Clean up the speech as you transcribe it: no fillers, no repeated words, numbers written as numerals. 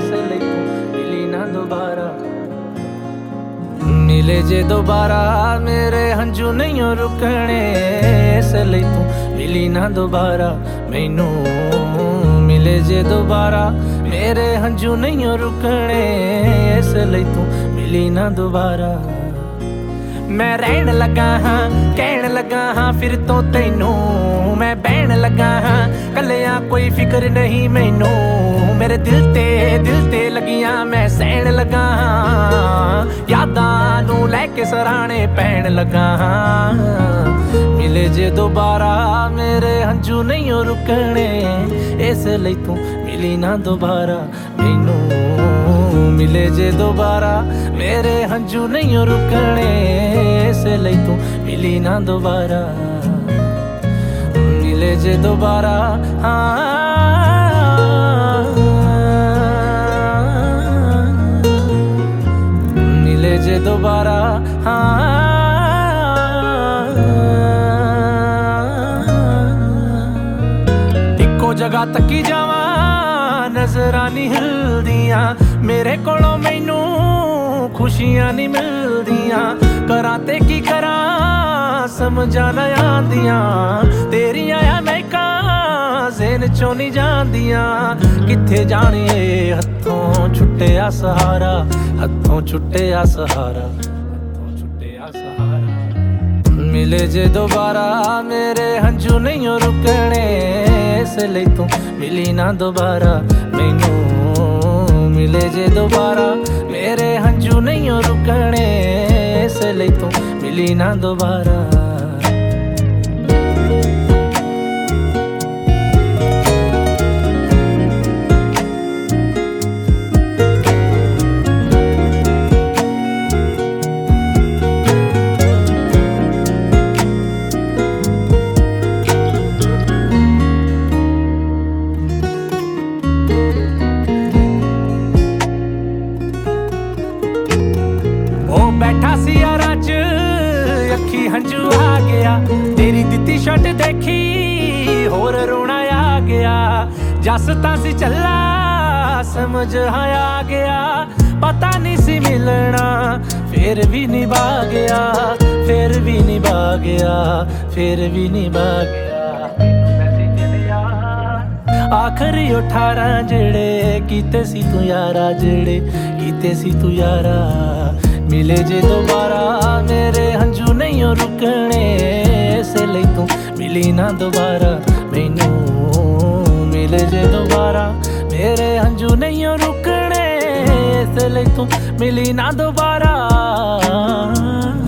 इस लई तू मिली ना दोबारा। मिले जे दोबारा मेरे हंझू नहीं रुकने, इस लई तू मिली ना दोबारा मैनू। मिले जे दोबारा मेरे हंझू नहीं रुकने, इस लई तू मिली ना दोबारा। मैं रहन लगा हाँ कहन लगा हाँ फिर तो तैनू, मैं बहन लगा हाँ कलिया कोई फिक्र नहीं मैनू। मेरे दिल ते लगियां मैं सहन लगा हाँ, यादां नू लैके सराहने पैन लगा हाँ। मिले जे दोबारा मेरे हंझू नहीं रुकने, इस लई तू मिली ना दोबारा मैनू। मिले जे दोबारा मेरे हंझू नहीं रुकने, इस लई तू मिली ना दोबारा। मिले जे दोबारा हाँ, मिले जे दोबारा हाँ। इक्को जगह तकी जावा नजरां नहीं हिलदियां, मेरे कोलों मैनू खुशियां नहीं मिलदियां। करां ते की करां समझां ना आंदियां, तेरियां या महकां ज़हन चों नहीं जांदियां। किथे जाने हत्थों छुट्टिया सहारा, हत्थों छुट्टिया सहारा, हत्थों छुट्टिया सहारा। मिले जे दोबारा मेरे हंझू नहीं रुकने, इस लई तू मिली ना दोबारा मैनू। मिले जे दोबारा मेरे हंझू नहीं रुकने, इस लई तू मिली ना दोबारा। बैठा सी यारा च अखी हंझू आ गया, तेरी दित्ती शर्ट देखी होर रोना आ गया। जस तां सी चला समझ आ गया, पता नहीं सी मिलना फिर भी निभा गया, फिर भी निभा गया, फिर भी निभा गया। आखिरी 18 जेड़े कीते सी तू यारा, जेड़े कीते सी तू यारा। मिले जे दोबारा मेरे हंझू नहीं रुकने, इस लई तू मिली ना दोबारा मैनू। मिले जे दोबारा मेरे हंझू नहीं रुकने, इस लई तू मिली ना दोबारा।